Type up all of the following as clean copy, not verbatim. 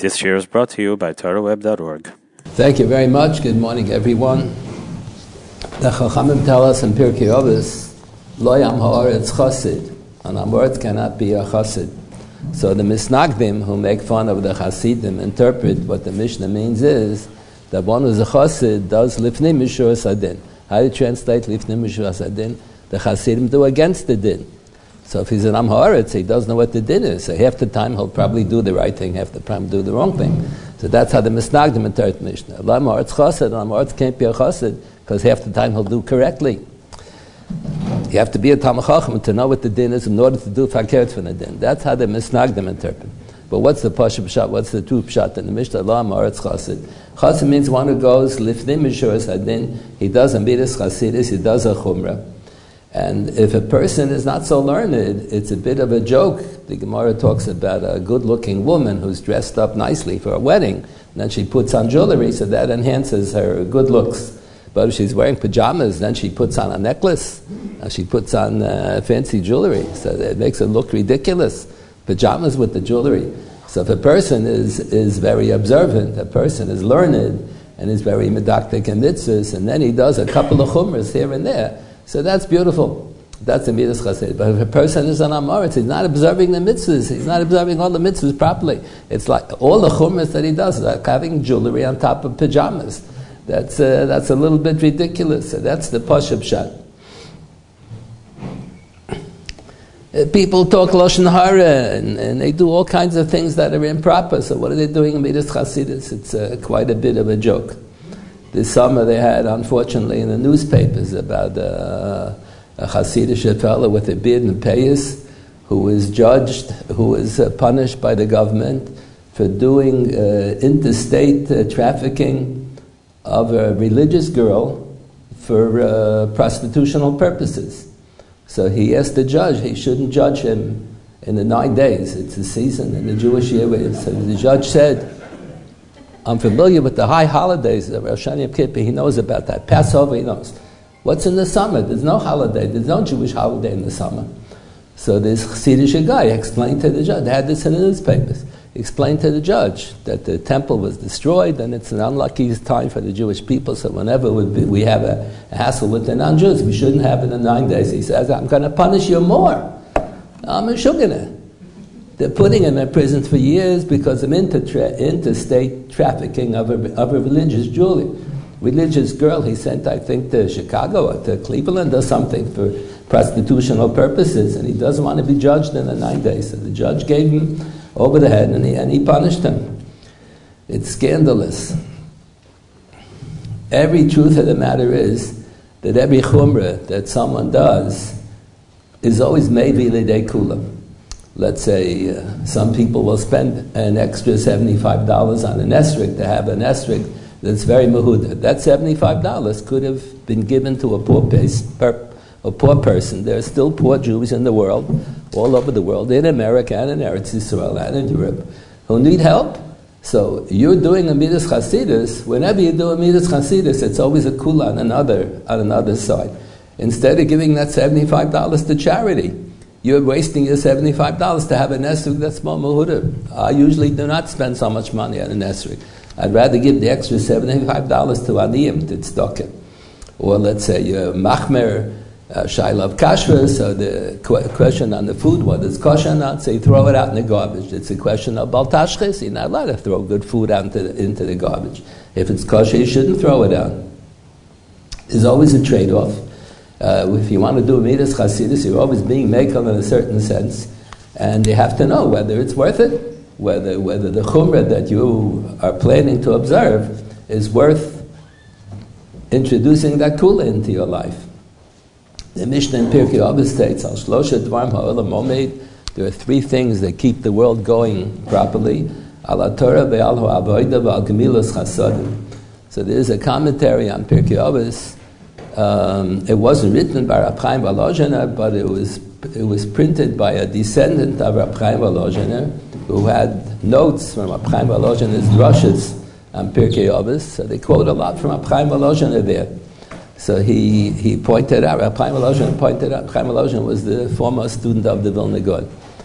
This year is brought to you by TorahWeb.org. Thank you very much. Good morning, everyone. The Chachamim tell us in Pirkei Avos, Lo yam ha'aretz chassid, and Amoritz cannot be a chassid. So the Misnagdim, who make fun of the Hasidim, interpret what the Mishnah means is that one who's a chassid does lifnei mishur sadin. How do you translate lifnei mishur sadin? The Hasidim do against the din. So if he's an Am Haaretz, he doesn't know what the din is. So half the time he'll probably do the right thing, half the time do the wrong thing. So that's how the Misnagdim interpret Mishnah. Am Haaretz chassid, and Am Haaretz can't be a chassid because half the time he'll do correctly. You have to be a Talmid Chacham to know what the din is in order to do fakert from the din. That's how the Misnagdim interpret. But what's the Pasha Pshat? What's the true Pshat in the Mishnah? Am Haaretz chassid. Chassid means one who goes lifnei mishur sadin. He does a midas chasidis. He does a chumrah. And if a person is not so learned, it's a bit of a joke. The Gemara talks about a good-looking woman who's dressed up nicely for a wedding, and then she puts on jewelry, so that enhances her good looks. But if she's wearing pajamas, then she puts on a necklace, she puts on fancy jewelry, so it makes it look ridiculous. Pajamas with the jewelry. So if a person is very observant, a person is learned, and is very medactic and mitzvahs, and then he does a couple of chumras here and there, so that's beautiful. That's the midas chassid. But if a person is an Amoritz, he's not observing the mitzvahs. He's not observing all the mitzvahs properly. It's like all the chumras that he does, like having jewelry on top of pajamas. That's a little bit ridiculous. So that's the Pasha Pshat. People talk Lashon Hara, and they do all kinds of things that are improper. So what are they doing in midas chassidus? It's quite a bit of a joke. This summer they had, unfortunately, in the newspapers about a Hasidic fellow with a beard and payas who was judged, who was punished by the government for doing interstate trafficking of a religious girl for prostitutional purposes. So he asked the judge, he shouldn't judge him in the 9 days. It's a season in the Jewish year. So the judge said, I'm familiar with the high holidays of Rosh Hashanah Yom Kippur. He knows about that. Passover, he knows. What's in the summer? There's no holiday. There's no Jewish holiday in the summer. So this Chassidish guy explained to the judge. They had this in the newspapers. He explained to the judge that the temple was destroyed and it's an unlucky time for the Jewish people. So whenever we have a hassle with the non-Jews, we shouldn't have it in 9 days. He says, I'm going to punish you more. I'm a shugana. They're putting him in prison for years because of interstate trafficking of a religious jewelry. Religious girl he sent, I think, to Chicago or to Cleveland or something for prostitutional purposes, and he doesn't want to be judged in the 9 days. So the judge gave him over the head and he punished him. It's scandalous. Every truth of the matter is that every chumrah that someone does is always maybe l'idei kulam. Let's say some people will spend an extra $75 on an esrog to have an esrog that's very mehuda. That $75 could have been given to a poor person. There are still poor Jews in the world, all over the world, in America and in Eretz Yisrael and in Europe, who need help. So you're doing a midas chasidus. Whenever you do a midas chasidus, it's always a kula on another side. Instead of giving that $75 to charity, you're wasting your $75 to have an esrog that's more mehuda. I usually do not spend so much money on an esrog. I'd rather give the extra $75 to aniyim, to tzedakah. Or let's say you're machmer, shaylav kashrus, so the question on the food, whether it's kosher or not, so you throw it out in the garbage. It's a question of bal tashchis. You're not allowed to throw good food out into the garbage. If it's kosher, you shouldn't throw it out. There's always a trade-off. If you want to do midas chasidus, you're always being mekel in a certain sense, and you have to know whether it's worth it, whether the chumrah that you are planning to observe is worth introducing that kula into your life. The Mishnah in Pirkei Avos states, Al shlosha dvarim ha'olam omed, there are 3 things that keep the world going properly, Al Torah ve'al ha'avodah ve'al gemilas chasadim. So there is a commentary on Pirkei Avos. It wasn't written by Rab Chaim Volozhiner, but it was printed by a descendant of Rab Chaim Volozhiner who had notes from Rab Chaim Volozhiner's drushes on Pirkei Avos. So they quote a lot from Rab Chaim Volozhiner there. So he pointed out, Rab Chaim Volozhiner pointed out, Chaim Volozhiner was the former student of the Vilna Gaon.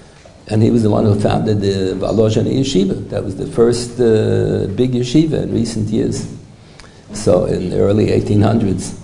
And he was the one who founded the Volozhin Yeshiva. That was the first big yeshiva in recent years. So in the early 1800s.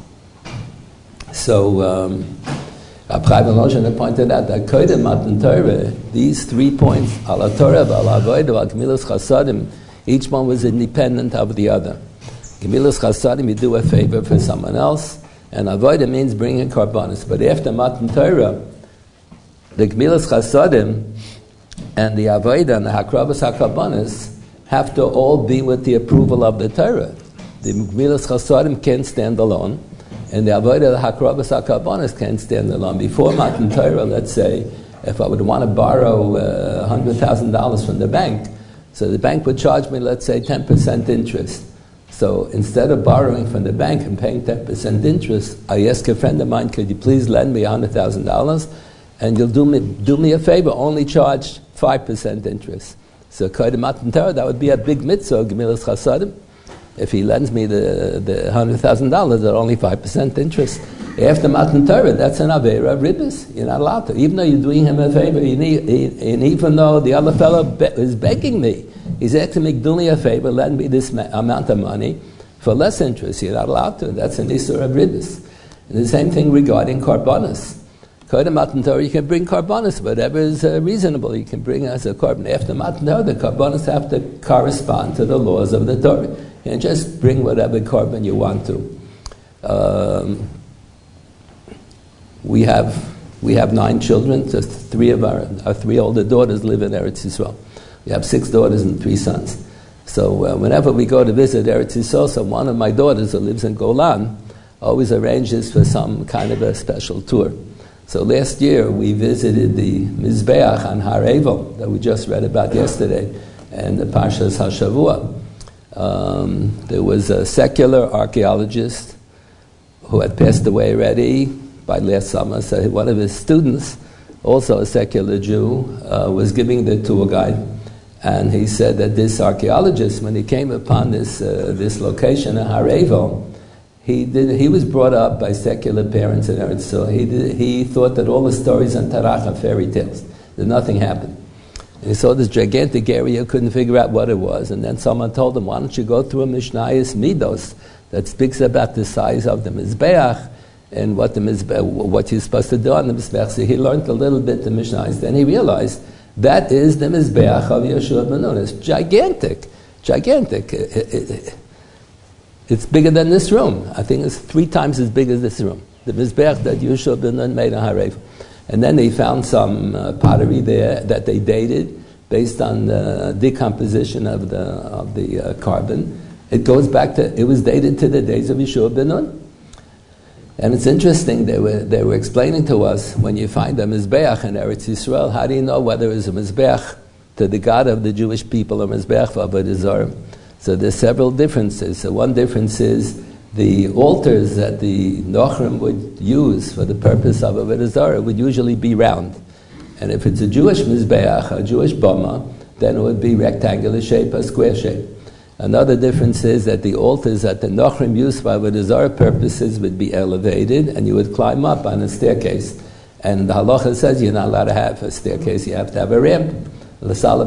So Chaim Volozhin pointed out that Kodim Matan Torah, these 3 points, Ala Torah, Ala Avodah, Ala Gemilas Chasadim, each one was independent of the other. Gemilas Chasadim, you do a favor for someone else, and Avodah means bringing karbanos. But after Matan Torah, the Gemilas Chasadim and the Avodah and the Hakravas HaKarbanos have to all be with the approval of the Torah. The Gemilas Chasadim can't stand alone, and the Avodah, the Hakravas HaKarbanos can't stand alone. Before Matan Torah, let's say, if I would want to borrow $100,000 from the bank, so the bank would charge me, let's say, 10% interest. So instead of borrowing from the bank and paying 10% interest, I ask a friend of mine, could you please lend me $100,000? And you'll do me a favor, only charge 5% interest. So Kodim Matan Torah, that would be a big mitzvah, Gemilas Chasadim. If he lends me the $100,000 at only 5% interest. After Matan Torah, that's an Aveira Ribbis. You're not allowed to. Even though you're doing him a favor, and even though the other fellow is begging me, he's asking me, do me a favor, lend me this amount of money for less interest. You're not allowed to. That's an Isur of Ribbis. And the same thing regarding Karbanos. Kodim Matan Torah, you can bring karbanos, whatever is reasonable, you can bring as a korban. After Matan Torah, the karbanos have to correspond to the laws of the Torah. You can just bring whatever korban you want to. We have 9 children. Just 3 of our 3 older daughters live in Eretz Yisrael. We have 6 daughters and 3 sons. So whenever we go to visit Eretz Yisrael, so one of my daughters who lives in Golan always arranges for some kind of a special tour. So last year we visited the Mizbeach on Har Evel that we just read about yesterday, and the Parshas HaShavua. There was a secular archaeologist who had passed away already by last summer. So one of his students, also a secular Jew, was giving the tour guide, and he said that this archaeologist, when he came upon this location in Har Evel, he was brought up by secular parents in Eretz, so he thought that all the stories in Tanakh are fairy tales, that nothing happened. And he saw this gigantic area, couldn't figure out what it was, and then someone told him, why don't you go through a Mishnayos Midos that speaks about the size of the Mizbeach and what you're supposed to do on the Mizbeach. So he learned a little bit the Mishnayos, then he realized that is the Mizbeach of Yeshua ben Nun. It's gigantic. It's bigger than this room. I think it's 3 times as big as this room. The Mizbeach that Yeshua ben Nun made on Har Evel. And then they found some pottery there that they dated based on the decomposition of the carbon. It goes back to, it was dated to the days of Yeshua ben Nun. And it's interesting, they were explaining to us, when you find a Mizbeach in Eretz Yisrael, how do you know whether it's a Mizbeach to the God of the Jewish people or Mizbeach for Avodah Zarah? So there's several differences. So one difference is the altars that the Nochrim would use for the purpose of Avodah Zarah would usually be round. And if it's a Jewish Mizbeach, a Jewish Bama, then it would be rectangular shape or square shape. Another difference is that the altars that the Nochrim used for Avodah Zarah purposes would be elevated, and you would climb up on a staircase. And the halacha says you're not allowed to have a staircase, you have to have a ramp. And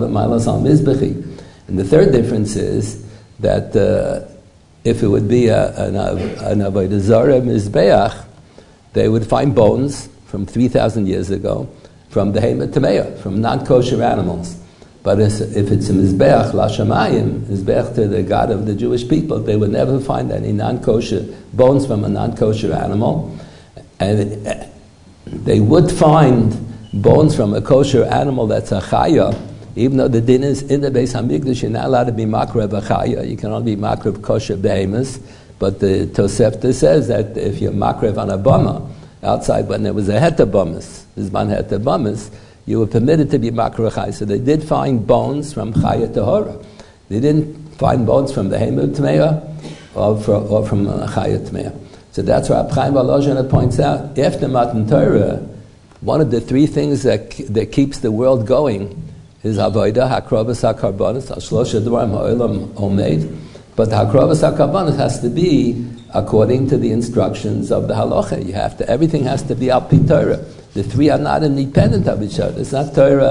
the third difference is that if it would be an Avodah Zarah Mizbeach, they would find bones from 3,000 years ago from the Hema Tameah, from non-kosher animals. But if it's a Mizbeach Lashamayim, Mizbeach to the God of the Jewish people, they would never find any non-kosher bones from a non-kosher animal. And they would find bones from a kosher animal that's a chaya. Even though the din is in the Beis Hamikdash, you're not allowed to be makrev achaya. You can only be makrev kosher behemoths. But the Tosefta says that if you're makrev on a bama outside, when there was a heta bamas, zman heta bamas, you were permitted to be makrev chaya. So they did find bones from chaya tahora. They didn't find bones from the hema tmeya or from chaya tmeya. So that's why Chaim Volozhin points out, after Matan Torah, one of the 3 things that keeps the world going is Avodah, Hakrovas HaKarbanos, Shlosha Dvarim Ha'olam Omeid. But the Hakrovas HaKarbanos has to be according to the instructions of the halacha. Everything has to be al pi Torah. The 3 are not independent of each other. It's not Torah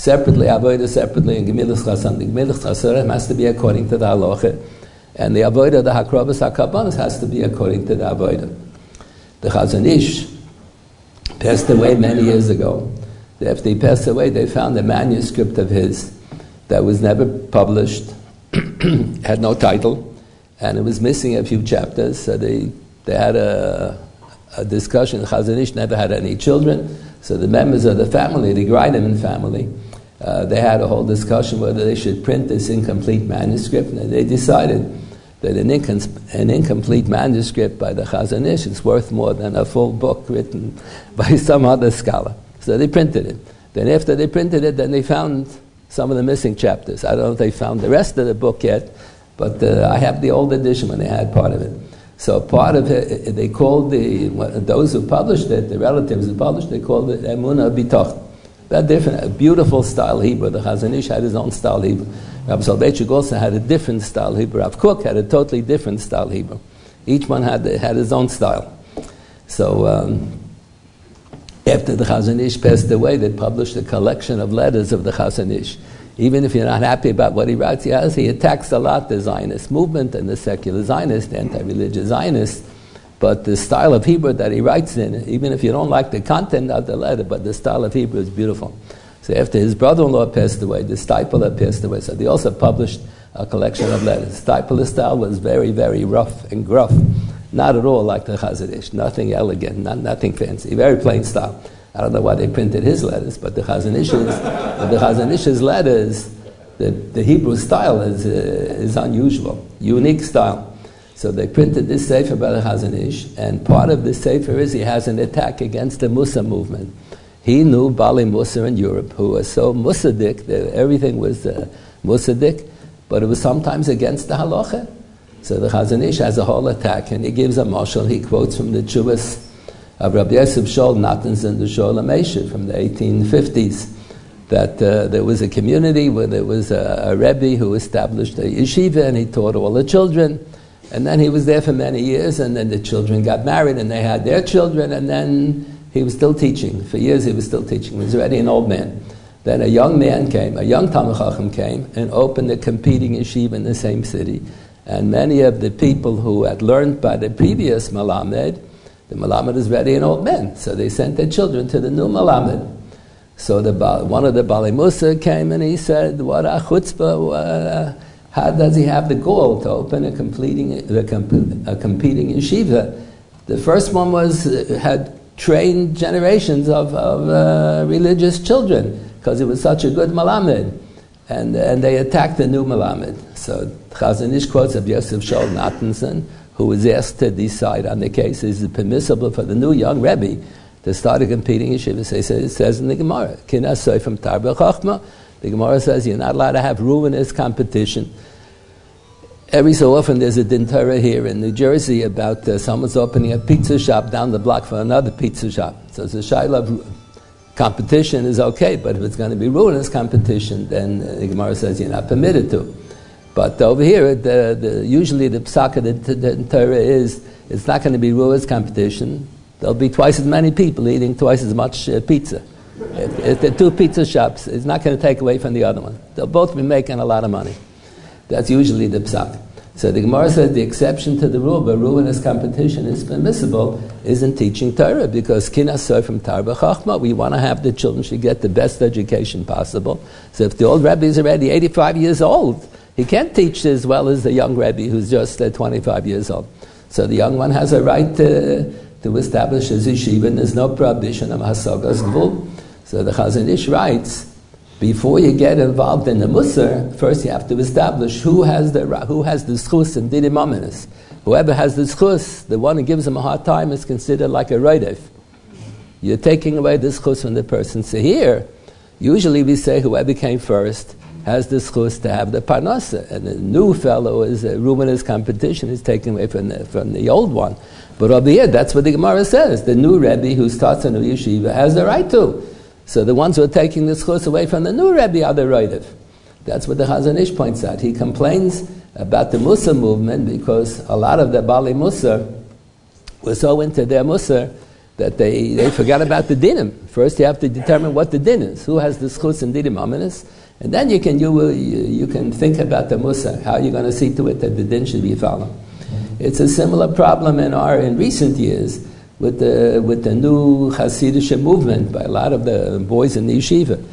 separately, avodah separately, and Gemilus Chasam. The Gemilus Chasam has to be according to the halacha, and the avodah, the Hakrovas HaKabanos, has to be according to the avodah. The Chazon Ish passed away many years ago. After he passed away, they found a manuscript of his that was never published, had no title, and it was missing a few chapters. So they had a discussion. Chazon Ish never had any children, so the members of the family, the Greineman family, they had a whole discussion whether they should print this incomplete manuscript, and they decided that an incomplete manuscript by the Chazon Ish is worth more than a full book written by some other scholar. So they printed it. Then after they printed it, then they found some of the missing chapters. I don't know if they found the rest of the book yet, but I have the old edition when they had part of it. So part of it, they called those who published it, the relatives who published it, they called it Emunah B'toch. Very different, a beautiful style Hebrew. The Chazon Ish had his own style Hebrew. Rabbi Soloveitchik also had a different style Hebrew. Rav Kook had a totally different style Hebrew. Each one had his own style. So after the Chazon Ish passed away, they published a collection of letters of the Chazon Ish. Even if you're not happy about what he writes, he attacks a lot the Zionist movement and the secular Zionists, the anti-religious Zionists. But the style of Hebrew that he writes in, even if you don't like the content of the letter, but the style of Hebrew is beautiful. So after his brother-in-law passed away, the Steipler passed away, so they also published a collection of letters. Steipler's style was very, very rough and gruff. Not at all like the Chazon Ish, nothing elegant, nothing fancy, very plain style. I don't know why they printed his letters, but the Chazon Ish's letters, the Hebrew style is unusual, unique style. So they printed this sefer by the Chazon Ish, and part of this sefer is he has an attack against the Mussar movement. He knew Bali Mussar in Europe, who was so Mussadik, that everything was Mussadik, but it was sometimes against the halacha. So the Chazon Ish has a whole attack, and he gives a mashal. He quotes from the Tshuvas of Rabbi Yosef Shaul Nathanson, the Shaul HaMesher from the 1850s, that there was a community where there was a Rebbe who established a yeshiva, and he taught all the children. And then he was there for many years, and then the children got married, and they had their children, and then he was still teaching. For years he was still teaching. He was already an old man. Then a young man came, a young Talmid Chacham came, and opened a competing yeshiva in the same city. And many of the people who had learned by the previous Malamed, the Malamed is already an old man, so they sent their children to the new Malamed. So one of the Bali Mussar came, and he said, what a chutzpah, how does he have the gall to open a competing yeshiva? The first one had trained generations of religious children, because it was such a good Malamed. And they attacked the new Malamed. So Chazon Ish quotes of Yosef Shaul Nathanson, who was asked to decide on the case, is it permissible for the new young Rebbe to start a competing yeshiva? So it says in the Gemara, Kinas Soifim Tarba Chachma. The Gemara says you're not allowed to have ruinous competition. Every so often there's a din Torah here in New Jersey about someone's opening a pizza shop down the block for another pizza shop. So it's a shaila of competition is okay, but if it's going to be ruinous competition, then the Gemara says you're not permitted to. But over here, usually the psak of the Torah is it's not going to be ruinous competition. There'll be twice as many people eating twice as much pizza. If there are two pizza shops, it's not going to take away from the other one. They'll both be making a lot of money. That's usually the psak. So the Gemara says the exception to the rule, but ruinous competition is permissible, is in teaching Torah, because kinas soifim tarba chachma. We want to have the children should get the best education possible. So if the old Rebbe is already 85 years old, he can't teach as well as the young Rebbe who's just 25 years old. So the young one has a right to establish his yeshiva, and there's no prohibition of hasagas gvul. So the Chazon Ish writes, before you get involved in the Mussar, first you have to establish who has the schus and dinim aminus. Whoever has the schus, the one who gives him a hard time, is considered like a roidef. You're taking away the schus from the person. So here, usually we say whoever came first has the schus to have the parnasa, and the new fellow is a ruinous competition, is taken away from the old one. But over here, that's what the Gemara says. The new Rebbe who starts a new yeshiva has the right to. So the ones who are taking the schus away from the new Rebbe are the roidev. That's what the Chazon Ish points out. He complains about the Mussar movement because a lot of the Bali Mussar were so into their Mussar that they forgot about the dinim. First you have to determine what the din is. Who has the schus and dinim aminis? And then you can think about the musa, how you're going to see to it that the din should be followed. It's a similar problem in recent years with the new Hasidic movement by a lot of the boys in the yeshiva.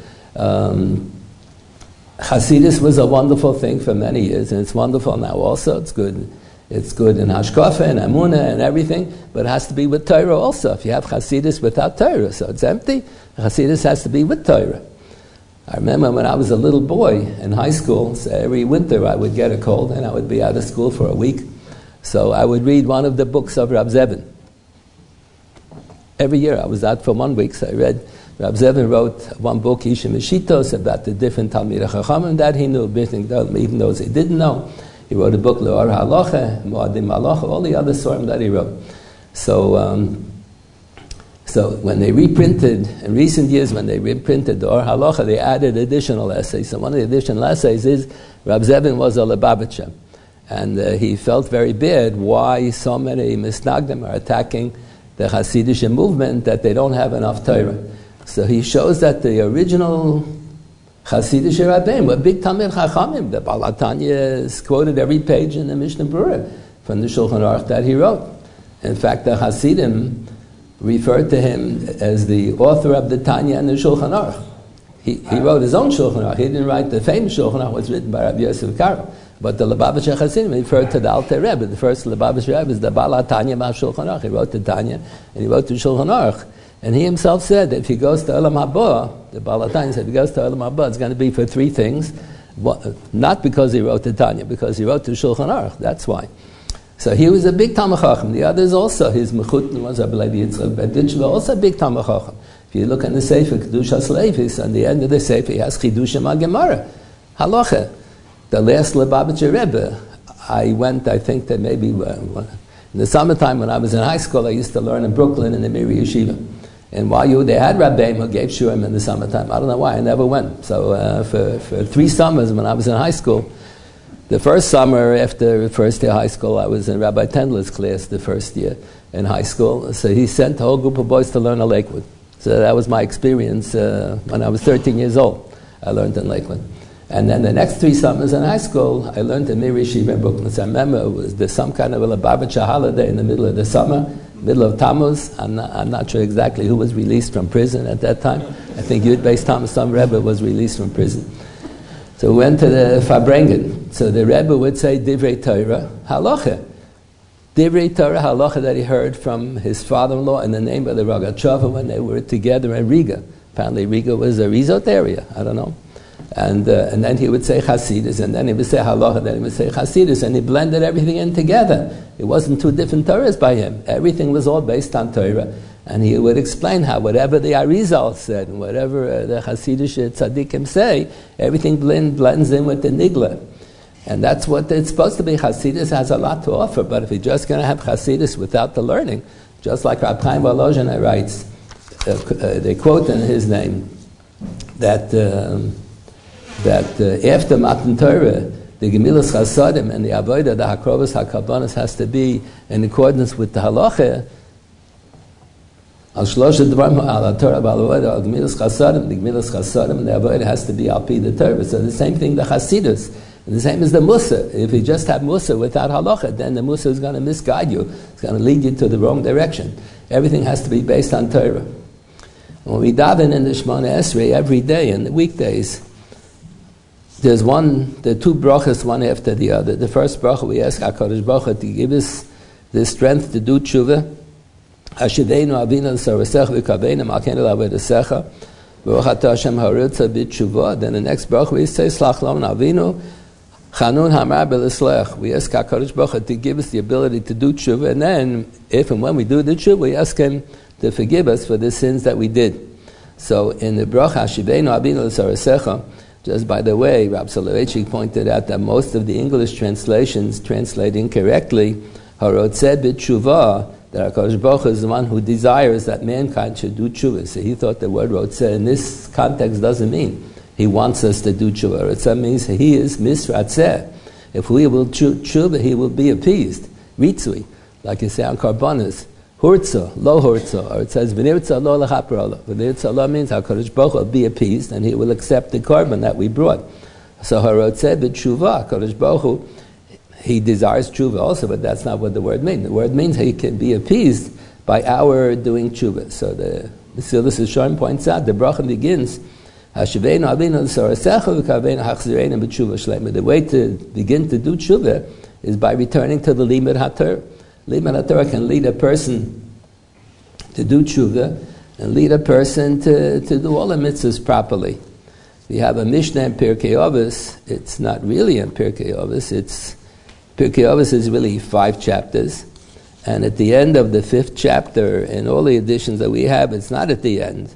Hasidus was a wonderful thing for many years, and it's wonderful now also. It's good. It's good in Hashkafa and Amunah and everything, but it has to be with Torah also. If you have Hasidus without Torah, so it's empty. Hasidus has to be with Torah. I remember when I was a little boy in high school, so every winter I would get a cold and I would be out of school for a week. So I would read one of the books of Rab Zevin. Every year I was out for 1 week, so I read. Rab Zevin wrote one book, Ishim Mishitos, about the different Talmidei Chachamim that he knew, even those he didn't know. He wrote a book, Le'or HaHalacha, Moadim HaHalacha, all the other Sorim that he wrote. So when they reprinted, in recent years when they reprinted the Or Halacha, they added additional essays. So one of the additional essays is Rab Zevin was a Lubavitcher. And he felt very bad why so many Misnagdim are attacking the Hasidic movement, that they don't have enough Torah. So he shows that the original Hasidic Rabbeim were big Talmid Chachamim. The Baal HaTanya is quoted every page in the Mishnah Berurah from the Shulchan Aruch that he wrote. In fact, the Hasidim referred to him as the author of the Tanya and the Shulchan Aruch. He wrote his own Shulchan Aruch. He didn't write the famous Shulchan Aruch, was written by Rabbi Yosef Karo. But the Lubavitcher Hasidim referred to the Alter Rebbe. The first Lubavitcher Rebbe is the Baal HaTanya Ma Shulchan Aruch. He wrote the Tanya and he wrote the Shulchan Aruch. And he himself said that if he goes to Olam Haba, the Baal HaTanya said if he goes to Olam Haba, it's going to be for 3 things. Not because he wrote the Tanya, because he wrote the Shulchan Aruch. That's why. So he was a big Talmid Chacham. The others also, his Mechutin was Rabbi Levi Yitzchak Berditchever, also a big Talmid Chacham. If you look in the Sefer Kedushas Levis, on the end of the Sefer, he has Chidushim HaGemara, Halacha. The last Lubavitcher Rebbe, I went, I think that maybe in the summertime when I was in high school, I used to learn in Brooklyn in the Miri Yeshiva. And while they had Rabbeim who gave Shurim in the summertime. I don't know why, I never went. So for 3 summers when I was in high school, the first summer after the first year of high school, I was in Rabbi Tendler's class the first year in high school. So he sent a whole group of boys to learn at Lakewood. So that was my experience when I was 13 years old. I learned in Lakewood. And then the next 3 summers in high school, I learned in Miri Yeshiva in Brooklyn. So I remember there's some kind of a Lubavitcher holiday in the middle of the summer, middle of Tammuz. I'm not sure exactly who was released from prison at that time. I think Yud Beis Thomas Rebbe was released from prison. So we went to the Farbrengen. So the Rebbe would say Divrei Torah Halacha. Divrei Torah Halacha that he heard from his father-in-law in the name of the Rogatchover when they were together in Riga. Apparently Riga was a resort area. I don't know. And then he would say Hasidus, and then he would say Halacha, then he would say Hasidus, and he blended everything in together. It wasn't 2 different Torahs by him. Everything was all based on Torah. And he would explain how whatever the Arizal said, and whatever the Hasidic tzaddikim say, everything blends in with the Nigla. And that's what it's supposed to be. Hasidus has a lot to offer, but if you're just going to have Hasidus without the learning, just like Rab Chaim Volozhin writes, they quote in his name, that after Matan Torah, the Gemilas Chasadim and the Avodah, the Hakrovas HaKarbonos has to be in accordance with the Halacha. Al Shlosh Dvarim Al Torah Al Avodah Al Gemilas Chasadim, the Gemilas Chasadim and the Avodah has to be Al Pi the Torah. So the same thing the Hasidus, and the same as the Musa. If you just have Musa without Halacha, then the Musa is going to misguide you. It's going to lead you to the wrong direction. Everything has to be based on Torah. When we daven in the Shemona Esrei every day in the weekdays, there are 2 brachas, one after the other. The first bracha, we ask HaKadosh Baruch Hu to give us the strength to do tshuva. Hashiveinu avinu l'sarasecha v'kaveinu malkeinu l'avodasecha v'ruach atah Hashem ha'oretza b'tshuva. Then the next bracha we say Slach lanu avinu chanun hamar b'leslech. We ask HaKadosh Baruch Hu to give us the ability to do tshuva, and then if and when we do the tshuva, we ask Him to forgive us for the sins that we did. So in the bracha Hashiveinu avinu l'sarasecha, just by the way, Rab Soloveitchik pointed out that most of the English translations translate incorrectly. Harotzeh b'tshuva, that HaKadosh Baruch Hu is the one who desires that mankind should do tshuva. So he thought the word rotzeh in this context doesn't mean he wants us to do tshuva. Rotzeh means he is misratzeh. If we will tshuva, he will be appeased. Ritzui, like you say on Karbonos. Hurtza, lo hurtza, or it says v'nirtza lo lechaparala. V'nirtza lo means HaKadosh Baruch Hu will be appeased and He will accept the korban that we brought. So harotzeh b'tshuva, HaKadosh Baruch Hu, He desires tshuva also, but that's not what the word means. The word means He can be appeased by our doing tshuva. So the Mesilas Yesharim points out the bracha begins. The way to begin to do tshuva is by returning to the limud haTorah. Limud haTorah can lead a person to do tshuva and lead a person to do all the mitzvahs properly. We have a Mishnah in Pirkei Avos. It's not really in Pirkei Avos. Pirkei Avos is really 5 chapters. And at the end of the 5th chapter, in all the editions that we have, it's not at the end.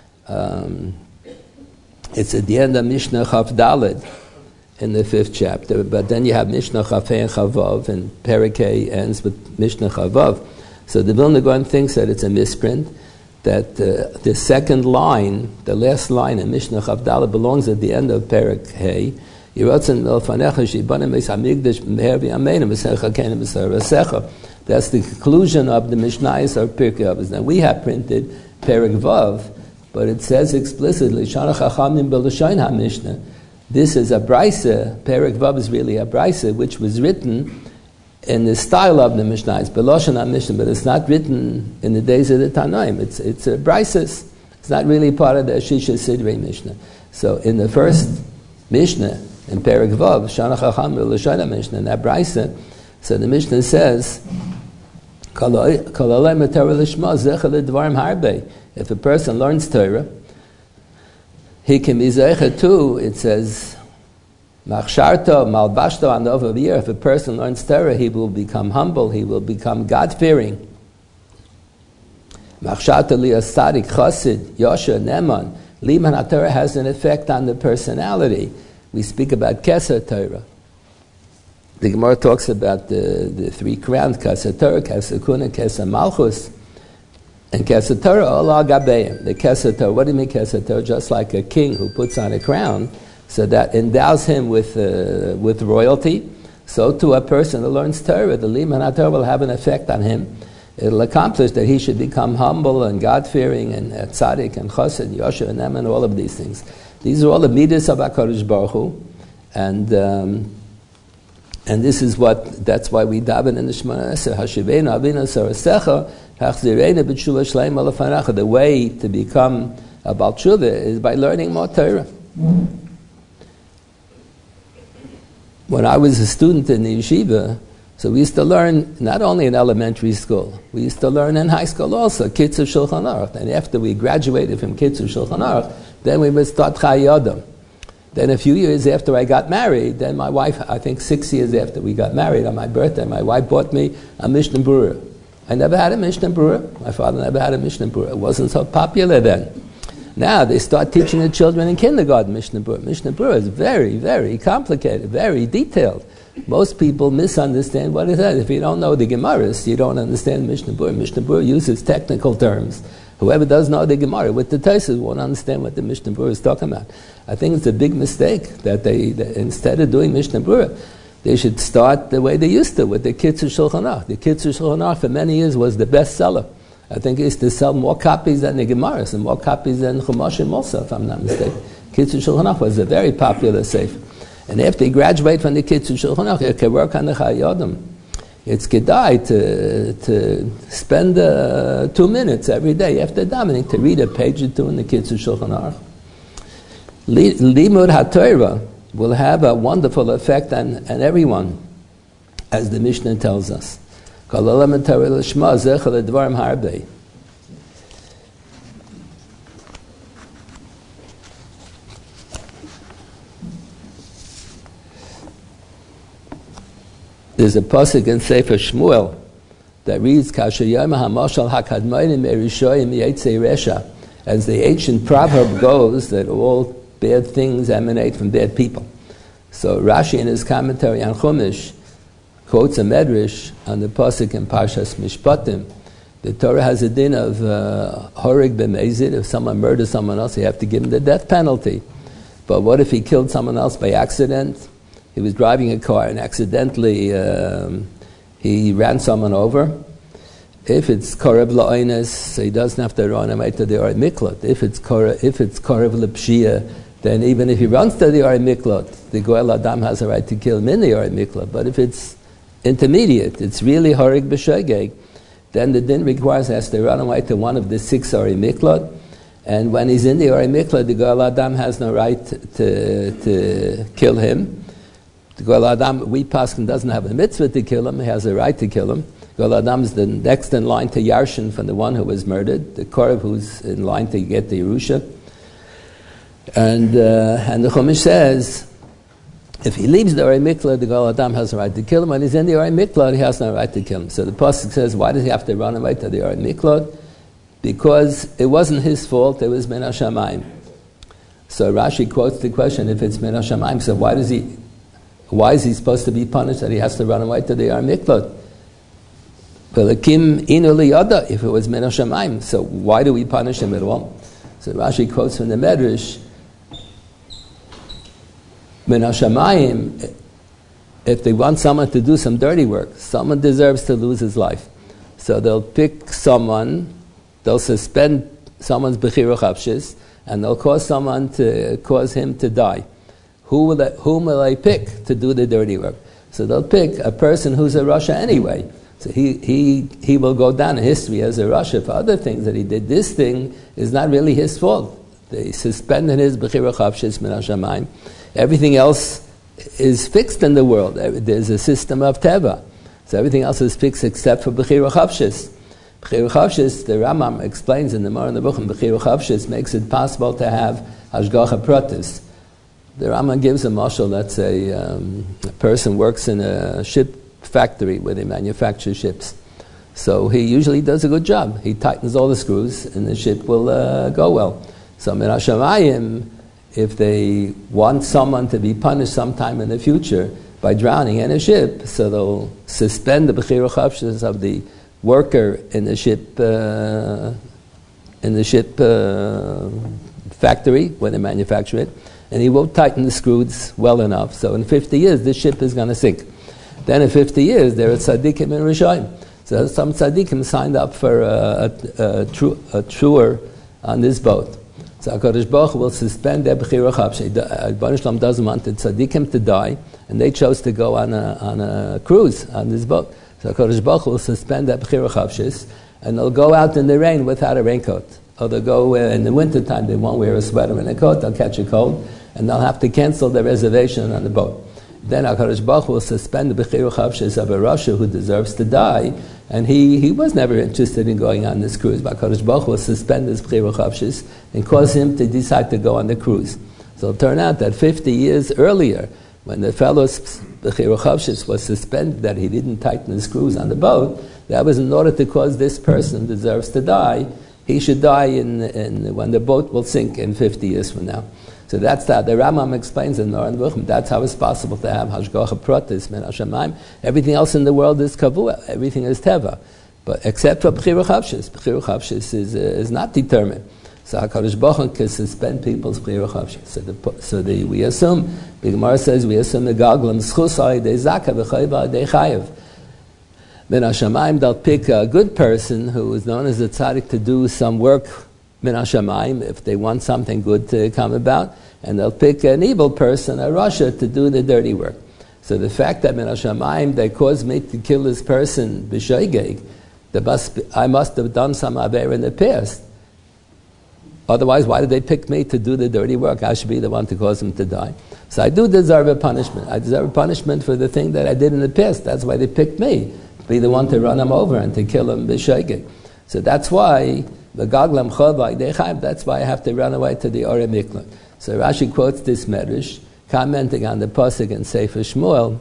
It's at the end of Mishnah Chaf Daled in the 5th chapter. But then you have Mishnah Chaf Hey and Chavav, and Perikei ends with Mishnah Chavav. So the Vilna Gaon thinks that it's a misprint, that the second line, the last line in Mishnah Chaf Daled belongs at the end of Perik Hey. That's the conclusion of the Mishnayos of Pirkei Avos. Now we have printed Perek Vav, but it says explicitly, Shana Chachamim b'Lashain HaMishnah. This is a brisa. Perek Vav is really a brisa, which was written in the style of the Mishnayos, b'Lashain HaMishnah, but it's not written in the days of the Tanaim. It's a brises. It's not really part of the Shisha Sidrei Mishnah. So in the first Mishnah, in Perek Vav, Shana Chachamim b'Lashain HaMishnah, in that brisa, so the Mishnah says, if a person learns Torah, he can be zeicha too. It says, Machsharto, Malbashto, Anovavir. If a person learns Torah, he will become humble, he will become God-fearing. Machsharto liyasadik chosid, Yosha, Neman. Liman HaTorah has an effect on the personality. We speak about Keser Torah. The Gemara talks about the 3 crowns, Keser Torah, Keser Kuna, Keser Malchus, and Keser Torah, Allah Gabeim. The Keser Torah, what do you mean Keser Torah? Just like a king who puts on a crown, so that endows him with royalty, so to a person who learns Torah, the Liman HaTorah will have an effect on him. It'll accomplish that he should become humble and God-fearing and tzaddik and chassid, Yosha and Eman, all of these things. These are all the midas of HaKadosh Baruch Hu, and this is that's why we daven in the Shemona Esrei, Hashiveinu Avinu Sarasecha, Hachzireinu b'tshuva shleima lefanacha. The way to become a Baal Tshuva is by learning more Torah. When I was a student in the yeshiva, so we used to learn not only in elementary school, we used to learn in high school also, Kitzur Shulchan Aruch. And after we graduated from Kitzur Shulchan Aruch, then we would start Chayei Adam. Then a few years after I got married, then my wife, I think 6 years after we got married, on my birthday, my wife bought me a Mishnah Berurah. I never had a Mishnah Berurah. My father never had a Mishnah Berurah. It wasn't so popular then. Now they start teaching the children in kindergarten Mishnah Berurah. Mishnah Berurah is very, very complicated, very detailed. Most people misunderstand what it is. If you don't know the Gemaras, you don't understand Mishnah Berurah. Mishnah Berurah uses technical terms. Whoever does know the Gemara with the Tosfos won't understand what the Mishnah Berurah is talking about. I think it's a big mistake that they instead of doing Mishnah Berurah, they should start the way they used to, with the Kitzur Shulchan Aruch. The Kitzur Shulchan Aruch for many years was the bestseller. I think it used to sell more copies than the Gemaras and more copies than Chumashim also, if I'm not mistaken. Kitzur Shulchan Aruch was a very popular sefer. And after you graduate from the Kitzur Shulchan Aruch, you can work on the Chayei Adam. It's kedai to spend 2 minutes every day after davening to read a page or 2 in the Kitzur Shulchan Aruch. Limud HaTorah will have a wonderful effect on everyone, as the Mishnah tells us. There's a pasuk in Sefer Shmuel that reads, as the ancient proverb goes, that all bad things emanate from bad people. So Rashi in his commentary on Chumash quotes a medrash on the pasuk in Parshas Mishpatim. The Torah has a din of horig b'mezid. If someone murders someone else, you have to give him the death penalty. But what if he killed someone else by accident? He was driving a car and accidentally he ran someone over. If it's korev la'oines, so he doesn't have to run away to the Ori Miklot. If it's korev l'pshia, then even if he runs to the Ori Miklot, the Goel Adam has a right to kill him in the Ori Miklot. But if it's intermediate, it's really Horig b'shogeg, then the din requires he has to run away to one of the 6 Ori Miklot. And when he's in the Ori Miklot, the Goel Adam has no right to kill him. The Goel Adam, we Paskin, doesn't have a mitzvah to kill him, he has a right to kill him. Goel Adam is the next in line to Yarshin from the one who was murdered, the Korev who's in line to get the Yerusha. And the Chumash says, if he leaves the Ori Miklot, the Goel Adam has a right to kill him. When he's in the Ori Miklot, he has no right to kill him. So the Pasuk says, why does he have to run away to the Ori Miklot? Because it wasn't his fault, it was Min HaShamayim. So Rashi quotes the question, if it's Min HaShamayim, so why is he supposed to be punished that he has to run away to the Ori Miklot? If it was Min HaShamayim, so why do we punish him at all? So Rashi quotes from the Medrash, Min HaShamayim, if they want someone to do some dirty work, someone deserves to lose his life. So they'll pick someone, they'll suspend someone's Bechira Chavshis, and they'll cause him to die. Whom will they pick to do the dirty work? So they'll pick a person who's a Rasha anyway. So he will go down in history as a Rasha for other things that he did. This thing is not really his fault. They suspended his Bechira Chavshis Min HaShamayim. Everything else is fixed in the world. There's a system of Teva. So everything else is fixed except for Bechira Chavshis. Bechira Chavshis, the Rambam explains in the Mar Nevuchim, Bechira Chavshis makes it possible to have Hashgacha Pratis. The Rambam gives a mashal, let's say a person works in a ship factory where they manufacture ships. So he usually does a good job. He tightens all the screws and the ship will go well. So Min HaShamayim, if they want someone to be punished sometime in the future by drowning in a ship, so they'll suspend the Bechira Chavshis of the worker in the ship factory when they manufacture it, and he won't tighten the screws well enough. So in 50 years, this ship is going to sink. Then in 50 years, there are tzaddikim and rishonim. So some tzaddikim signed up for a tour on this boat. So HaKadosh Baruch Hu will suspend their Bechira Chavshis. Baruch Shalom doesn't want the tzaddikim to die, and they chose to go on a cruise on this boat. So HaKadosh Baruch Hu will suspend their Bechira Chavshis, and they'll go out in the rain without a raincoat. Or they'll go in the wintertime, they won't wear a sweater and a coat, they'll catch a cold, and they'll have to cancel their reservation on the boat. Then HaKadosh Baruch Hu will suspend the Bechira Chavshis of a Rasha who deserves to die, and he was never interested in going on this cruise, but HaKadosh Baruch Hu will suspend his Bechira Chavshis and cause him to decide to go on the cruise. So it'll turn out that 50 years earlier, when the fellow's Bechira Chavshis was suspended, that he didn't tighten the screws on the boat, that was in order to cause this person deserves to die. He should die when the boat will sink in 50 years from now. So that's that. The Rambam explains in Noran Vuchim, that's how it's possible to have Hashgacha Pratis Min HaShamayim. Everything else in the world is Kavua, everything is Teva. But except for Bechira Chavshis. Bechira Chavshis is not determined. So HaKadosh Baruch Hu can suspend people's Bechira Chavshis. We assume, the Gemara says, we assume the Gaglam Schusai de Zaka V'chayva de Chayev. Min HaShamayim, they'll pick a good person who is known as a tzaddik to do some work Min HaShamayim if they want something good to come about, and they'll pick an evil person, a Rasha, to do the dirty work. So the fact that Min HaShamayim, they caused me to kill this person b'shoigeg, I must have done some aver in the past. Otherwise, why did they pick me to do the dirty work? I should be the one to cause them to die. So I do deserve a punishment. I deserve a punishment for the thing that I did in the past. That's why they picked me, to be the one to run him over and to kill him b'shoigeg. So that's why the Gaglam Chovai Dechayim, that's why I have to run away to the Ori Miklot. So Rashi quotes this medrash, commenting on the pasuk in Sefer Shmuel,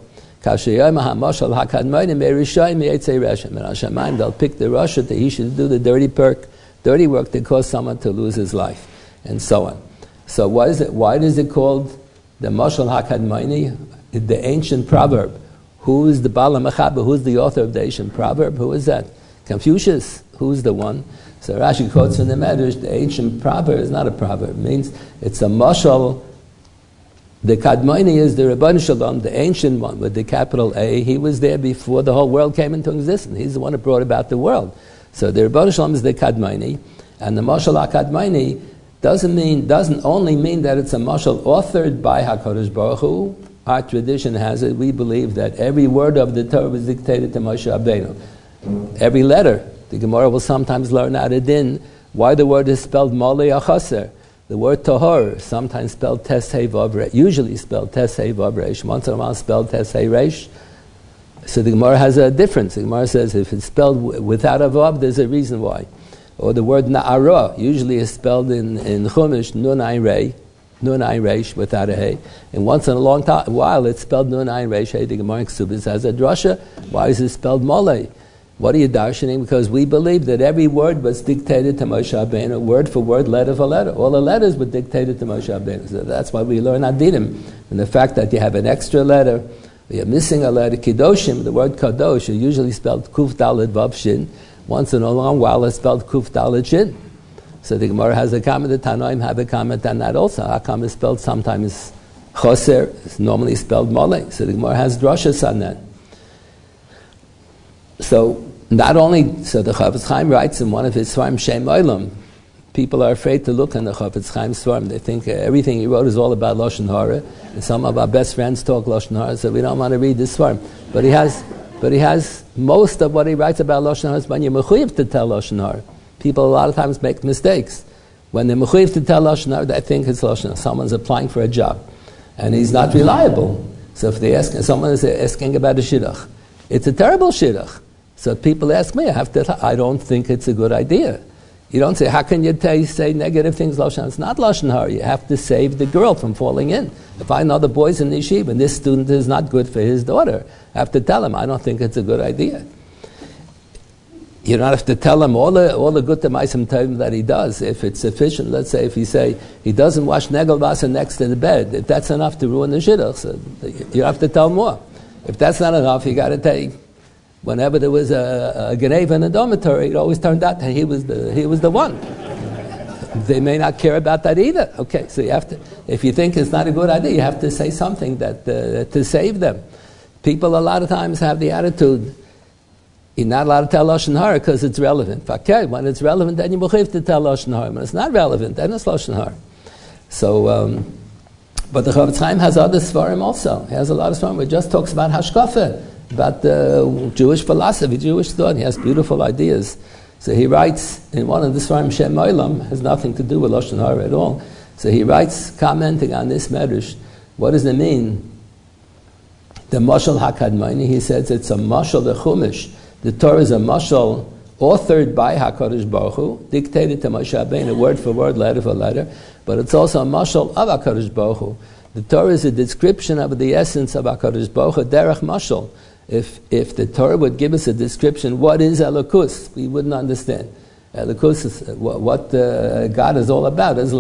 they'll pick the Rasha that he should do the dirty work to cause someone to lose his life, and so on. So what is it? Why is it called the Mashal HaKadmoni, the ancient proverb? Who is the Bala Mechaber? Who's the author of the ancient proverb? Who is that? Confucius. Who's the one? So Rashi quotes from the Medrash, the ancient proverb is not a proverb. It means it's a mashal. The Kadmoni is the Rabban Shalom, the ancient one with the capital A. He was there before the whole world came into existence. He's the one who brought about the world. So the Ribono Shel Olam is the Kadmoni, and the Mashal HaKadmoni doesn't only mean that it's a mashal authored by HaKadosh Baruch Hu. Our tradition has it. We believe that every word of the Torah was dictated to Moshe Rabbeinu. Every letter. The Gemara will sometimes learn out of din why the word is spelled Malei Achaser. The word Tahor, sometimes spelled Teshei Vav Reish, usually spelled Teshei Vav Reish, once in a while spelled Teshei Reish. So the Gemara has a difference. The Gemara says if it's spelled without a Vav, there's a reason why. Or the word Na'ara usually is spelled in Chumash Nun Ayin Reish without a Hey. And once in a long while it's spelled Nun Ayin Reish Hey. The Gemara in Ksubis has a drasha. Why is it spelled Malei? What are you darshaning? Because we believe that every word was dictated to Moshe Rabbeinu, word for word, letter for letter. All the letters were dictated to Moshe Rabbeinu. So that's why we learn Adinim. And the fact that you have an extra letter, or you're missing a letter, Kiddoshim, the word Kadosh, is usually spelled Kuf Daled Vav Shin. Once in a long while it's spelled Kuf Daled Shin. So the Gemara has a comment, the Tanoim have a comment on that also. Hakam is spelled sometimes Choser, it's normally spelled Malei. So the Gemara has drashas on that. So not only, so the Chafetz Chaim writes in one of his Svarim, Shem Olam, people are afraid to look on the Chafetz Chaim Svarim. They think everything he wrote is all about Lashon Hara, and some of our best friends talk Lashon Hara, so we don't want to read this Svarim. But he has most of what he writes about Lashon Hara is when you're mechuyev to tell Lashon Hara. People a lot of times make mistakes. When they're mechuyev to tell Lashon Hara, they think it's Lashon Hara. Someone's applying for a job, and he's not reliable. So if they ask, someone is asking about a shidduch, it's a terrible shidduch. So people ask me, I don't think it's a good idea. You don't say, how can you say negative things, Lashon Hara? It's not Lashon Hara. You have to save the girl from falling in. If I know the boys in the yeshiva and this student is not good for his daughter, I have to tell him, I don't think it's a good idea. You don't have to tell him all the good Ma'asim Tovim that he does. If it's sufficient, let's say if you say he doesn't wash negel vasa next to the bed, if that's enough to ruin the shidduch, so you have to tell more. If that's not enough, you got to take. Whenever there was a grave in a dormitory, it always turned out that he was the one. They may not care about that either. Okay, so you have to. If you think it's not a good idea, you have to say something that to save them. People a lot of times have the attitude, you're not allowed to tell Lashon Hara because it's relevant. Okay, when it's relevant, then you mechuyev to tell Lashon Hara. When it's not relevant, then it's Lashon Hara. So, but the Chafetz Chaim has other svarim also. He has a lot of svarim. It just talks about hashkafa, about Jewish philosophy, Jewish thought. He has beautiful ideas. So he writes in one of the svarim, Shem Olam, has nothing to do with Lashon Hara at all. So he writes, commenting on this medrash, what does it mean? The Mashal HaKadmoni, he says it's a Mashal, the Chumash. The Torah is a Mashal authored by HaKadosh Baruch Hu, dictated to Moshe Rabbeinu, word for word, letter for letter, but it's also a Mashal of HaKadosh Baruch Hu. The Torah is a description of the essence of HaKadosh Baruch Hu, derech Mashal. If the Torah would give us a description, what is Elokus, we wouldn't understand. Elokus is what God is all about. We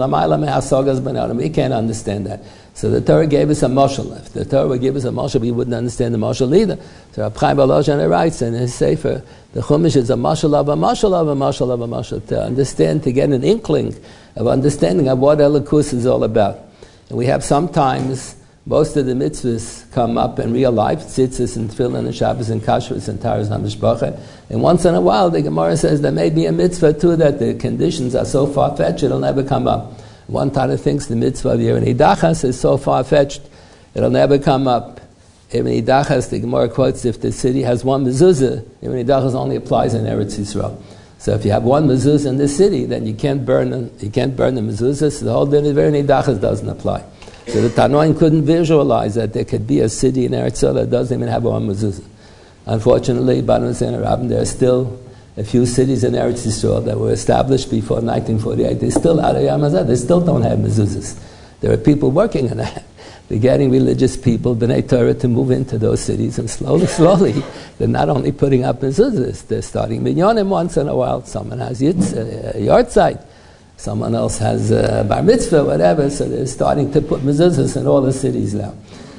can't understand that. So the Torah gave us a mashal. If the Torah would give us a mashal, we wouldn't understand the mashal either. So Rab Chaim Volozhin writes in his Sefer, the Chumash is a mashal of a mashal of a mashal of a mashal, to understand, to get an inkling of understanding of what Elokus is all about. And we have sometimes, most of the mitzvahs come up in real life, tzitzis and tefillin and Shabbos and kashrus and taras hamishpacha. And once in a while, the Gemara says there may be a mitzvah too that the conditions are so far-fetched it'll never come up. One Tana thinks the mitzvah of Yeren Idachas is so far-fetched it'll never come up. Yeren Idachas, the Gemara quotes, if the city has one mezuzah, Yeren Idachas only applies in Eretz Yisrael. So if you have one mezuzah in the city, then you can't burn the mezuzah, so the whole din of Yeren Idachas doesn't apply. So the Tanoim couldn't visualize that there could be a city in Eretz Yisrael that doesn't even have one mezuzah. Unfortunately, there are still a few cities in Eretz Yisrael that were established before 1948. They still out of Yamazah. They still don't have mezuzahs. There are people working on that. They're getting religious people, B'nai Torah, to move into those cities, and slowly, they're not only putting up mezuzahs, they're starting minyanim once in a while. Someone has a yard site. Someone else has bar mitzvah, whatever, so they're starting to put mezuzahs in all the cities now.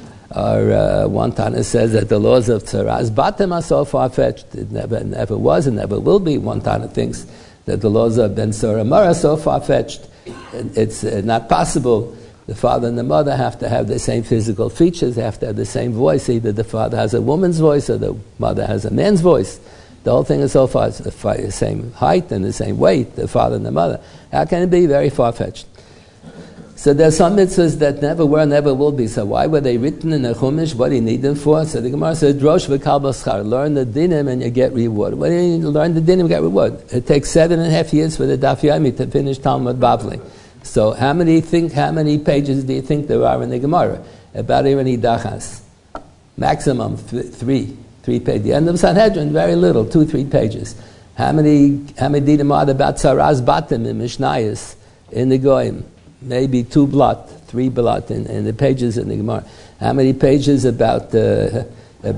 Or one Tana says that the laws of Tzaras Batim are so far-fetched. It never was and never will be. One Tana thinks that the laws of Ben Sura Mara are so far-fetched. It's not possible. The father and the mother have to have the same physical features. They have to have the same voice. Either the father has a woman's voice or the mother has a man's voice. The whole thing is so far the same height and the same weight, the father and the mother. How can it be? Very far-fetched. So there are some mitzvahs that never were, never will be. So why were they written in the Chumash? What do you need them for? So the Gemara says, Drosh v'kal b'schar. Learn the dinim and you get reward. What do you mean? Learn the dinim and get reward? It takes 7.5 years for the Daf Yomi to finish Talmud Bavli. So how many pages do you think there are in the Gemara? About Irani Dachas. Maximum 3 pages. The end of Sanhedrin, very little, 2-3 pages. How many dinim are there about Saraz Batim in Mishnayos, in the Goyim? Maybe 2 blot, 3 blot in the pages in the Gemara. How many pages about Ben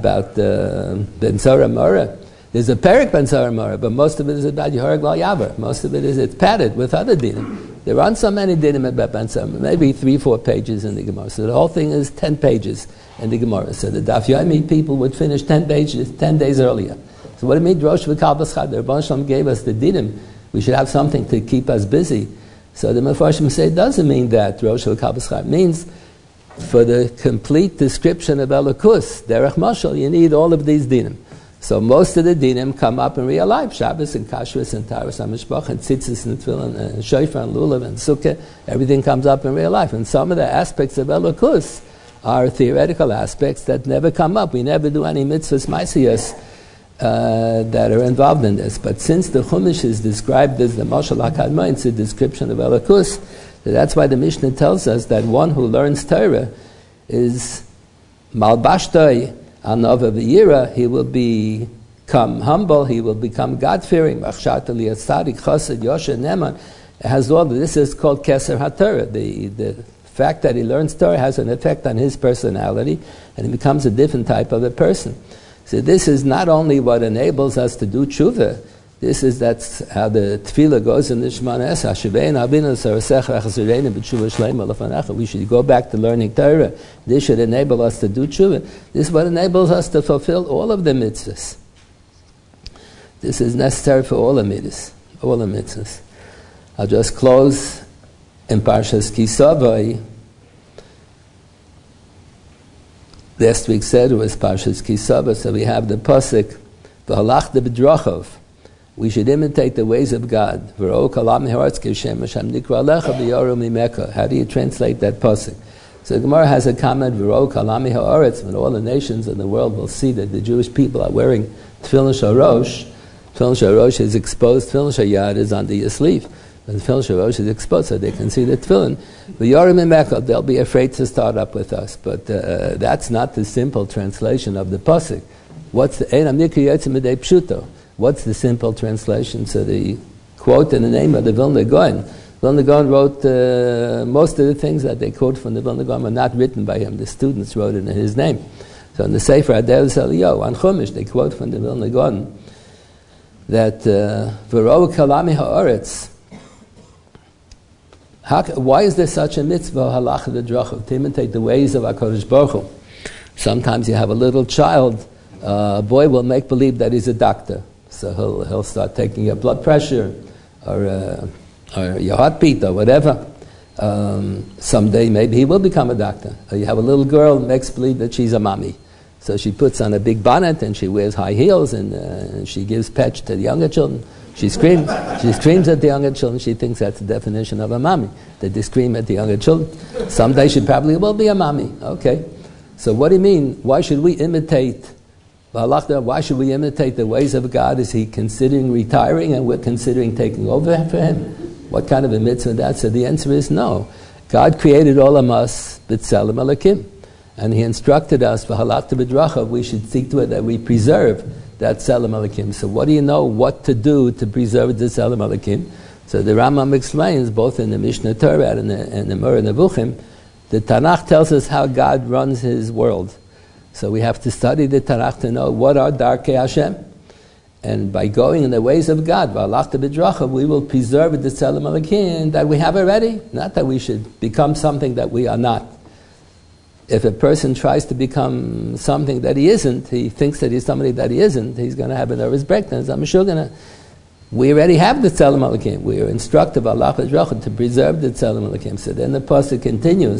Sora Mora? There's a Perek Ben Sora Mora, but most of it is about Yehorig Lal Yavar. Most of it's padded with other dinim. There aren't so many dinim about Ben Sora, maybe 3-4 pages in the Gemara. So the whole thing is 10 pages in the Gemara. So the Daf Yomi people would finish 10 pages 10 days earlier. So what do you mean? Drosh v'kal b'schar. The Rebbeinu Shalom gave us the dinim. We should have something to keep us busy. So the Mefarshim say it doesn't mean that Rosh V'kal b'schar. It means for the complete description of Elokus, Derech Mashal, you need all of these dinim. So most of the dinim come up in real life. Shabbos and Kashrus and Taras HaMishpach and Tzitzis and Tefillin and Shofar and Lulav and Sukkah, everything comes up in real life. And some of the aspects of Elokus are theoretical aspects that never come up. We never do any mitzvahs ma'asiyos that are involved in this. But since the Chumash is described as the Mashal HaKadmon, it's a description of Elokus, that's why the Mishnah tells us that one who learns Torah is Malbashtoi Anova V'yira. He will become humble, he will become God-fearing. Machshat Aliyat Tzadik Chassid Yosher Neman. It has all this is called Keser HaTorah. The fact that he learns Torah has an effect on his personality, and he becomes a different type of a person. So this is not only what enables us to do tshuva, that's how the tefillah goes in the Shemana Esrei. We should go back to learning Torah. This should enable us to do tshuva. This is what enables us to fulfill all of the mitzvahs. This is necessary for all the mitzvahs. All the mitzvahs. I'll just close in Parshas Kisavai. Last week said it was Parshas Kisava, so we have the pasuk, V'halachta b'drachav. We should imitate the ways of God. How do you translate that pasuk? So the Gemara has a comment, when all the nations in the world will see that the Jewish people are wearing tefillin sharosh. Tefillin sharosh is exposed, tefillin shayad is under your sleeve. But the tefillin sharosh is exposed so they can see the tefillin. They'll be afraid to start up with us. But that's not the simple translation of the pasuk. What's the simple translation? So the quote in the name of the Vilna Gaon. Vilna Gaon wrote most of the things that they quote from the Vilna Gaon were not written by him. The students wrote it in his name. So in the Sefer Adel Saliyo on Chumash, they quote from the Vilna Gaon that V'ro kalami ha'aretz. Why is there such a mitzvah halacha v'drachav to imitate the ways of HaKadosh Baruch Hu? Sometimes you have a little child, a boy will make believe that he's a doctor. So he'll start taking your blood pressure or your heartbeat or whatever. Someday maybe he will become a doctor. Or you have a little girl makes believe that she's a mommy. So she puts on a big bonnet and she wears high heels and she gives pets to the younger children. She screams at the younger children. She thinks that's the definition of a mommy, that they scream at the younger children. Someday she probably will be a mommy. Okay. So what do you mean? Why should we imitate the ways of God? Is he considering retiring and we're considering taking over for him? What kind of a mitzvah that? So the answer is no. God created all of us b'tselem Elokim. And he instructed us, v'halachta b'drachav, we should see to it that we preserve that tselem Elokim. So what do you know what to do to preserve the tselem Elokim? So the Rambam explains, both in the Mishnah Torah and the Moreh Nevuchim, the Tanakh tells us how God runs his world. So we have to study the Tanakh to know what are Darkei Hashem. And by going in the ways of God, v'halachta b'drachav, we will preserve the tselem Elokim that we have already. Not that we should become something that we are not. If a person tries to become something that he isn't, he thinks that he's somebody that he isn't, he's going to have a nervous breakdown. We already have the tselem Elokim. We are instructed by Allah to preserve the tselem Elokim. So then the pasuk continues,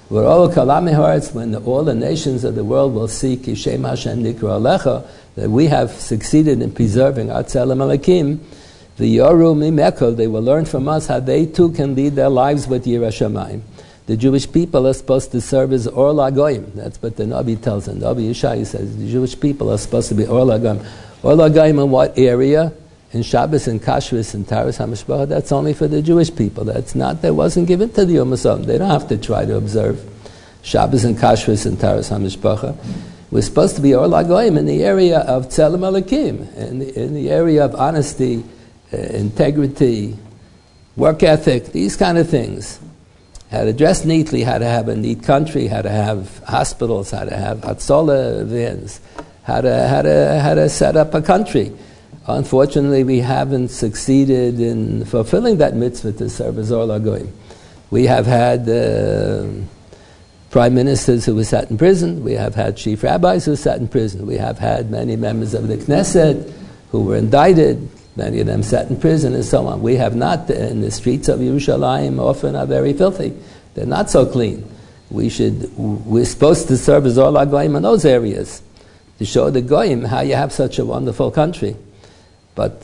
When all the nations of the world will see Kishem Hashem Nikra Alecha, that we have succeeded in preserving our Tzelem Elokim, the Yoru Mimekol, they will learn from us how they too can lead their lives with Yirah Shamayim. The Jewish people are supposed to serve as Or Lagoyim. That's what the Nabi tells them. Nabi Yeshaya says the Jewish people are supposed to be Or Lagoyim. Or Lagoyim in what area? In Shabbos and Kashrus and Taras HaMishpacha, that's only for the Jewish people. That wasn't given to the Yom HaSom. They don't have to try to observe Shabbos and Kashrus and Taras HaMishpacha. We're supposed to be Or Lagoyim in the area of Tzelem Elokim, in the area of honesty, integrity, work ethic, these kind of things. How to dress neatly, how to have a neat country, how to have hospitals, how to have Hatzolah vans, how to set up a country. Unfortunately, we haven't succeeded in fulfilling that mitzvah to serve as Or Lagoyim. We have had prime ministers who were sat in prison. We have had chief rabbis who sat in prison. We have had many members of the Knesset who were indicted. Many of them sat in prison and so on. We have not, and the streets of Yerushalayim often are very filthy. They're not so clean. We're supposed to serve as Or Lagoyim in those areas, to show the Goyim how you have such a wonderful country. But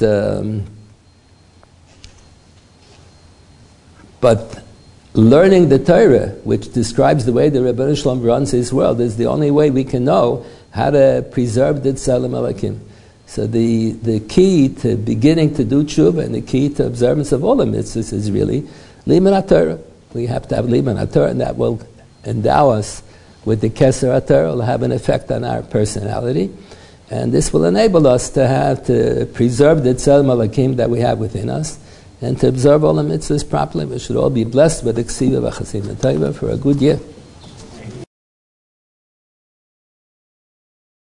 learning the Torah, which describes the way the Rebbeinu Shalom runs his world, is the only way we can know how to preserve the Tzelem Elokim. So the key to beginning to do tshuva and the key to observance of all the mitzvahs is really Liman HaTorah. We have to have Liman HaTorah, and that will endow us with the Keser HaTorah. It will have an effect on our personality. And this will enable us to preserve the Tzelem Elokim that we have within us and to observe all the mitzvahs properly. We should all be blessed with the Ksiva V'Chasim Taiva for a good year.